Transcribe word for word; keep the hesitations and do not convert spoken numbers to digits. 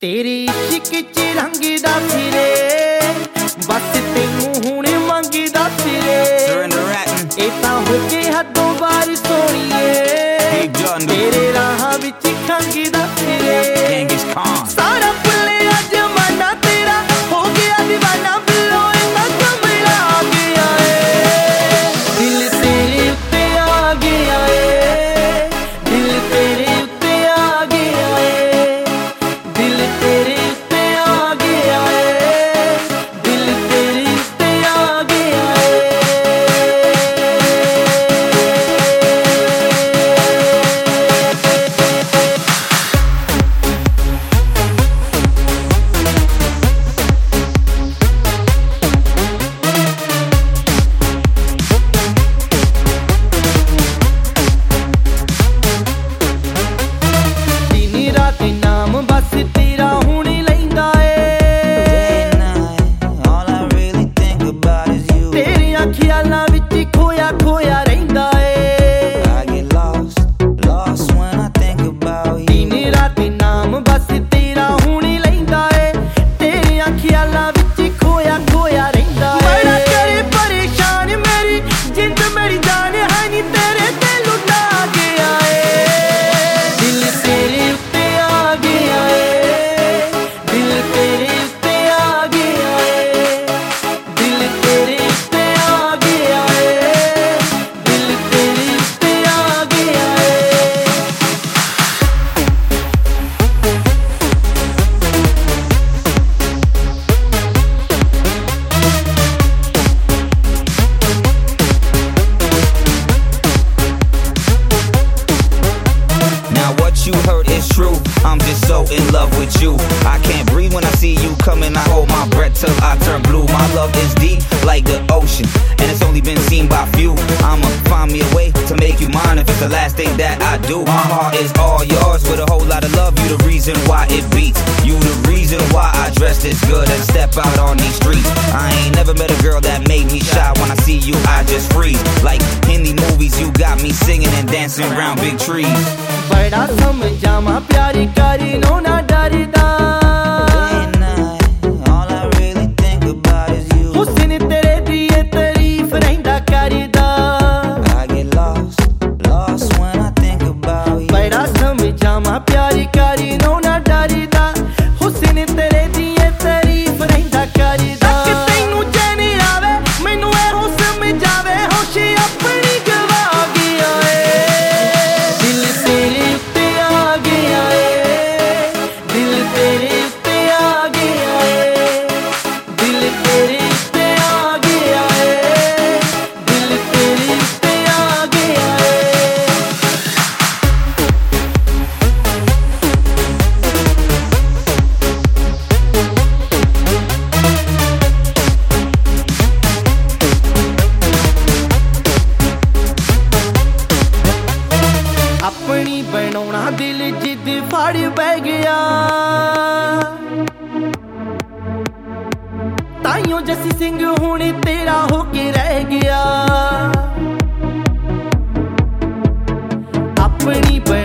तेरे इश्क च रंगदा फिरे बस तैनू हुण मंगदा फिरे ए तां हो के हदों बार सोणीए तेरे राहां विच खंगदा फिरे सारा भुल्लिया जमाना तेरा हो गया दीवाना बिल्लो इन्ना कमला आ गया है दिल तेरे उत्ते आ गया है दिल तेरे उत्ते आ गया है दिल तेरे उत्ते आ गया है दिल तेरे उत्ते आ गया है You heard is true, I'm just so in love with you. I can't breathe when I see you coming. I hold my breath till I turn blue. My love is deep like the ocean, and it's only been seen by few. I'ma find me a way to make you mine if it's the last thing that I do. My heart is all yours with a whole lot of love. You the reason why it beats. You the reason why I dress this good and step out on these streets. I ain't never met a girl that made me shy. When I see you, I just freeze. Like in the movies, you got me singing and dancing around big trees. बड़ा समझावा प्यारी करी no ना डरदा All I really think about is you. हुस्न तेरे दी तारीफ रहिंदा करदा I get lost, lost when I think about you. बड़ा समझावा प्यारी करी नो ना डरदा हुस्न तेरे दी तारीफ रहिंदा करदा तैनू चैन आवे मैनू एहो समझावे होश अपनी गवा गया है दिल तेरे उत्ते आ गया है दिल तेरे उत्ते आ गया है दिल तेरे उत्ते आ गया है दिल तेरे उत्ते आ गया है अपनी बनाउणा दिल जिद फड़ पै गया ताइयों जसी सिंह हुण तेरा होके रह गया अपनी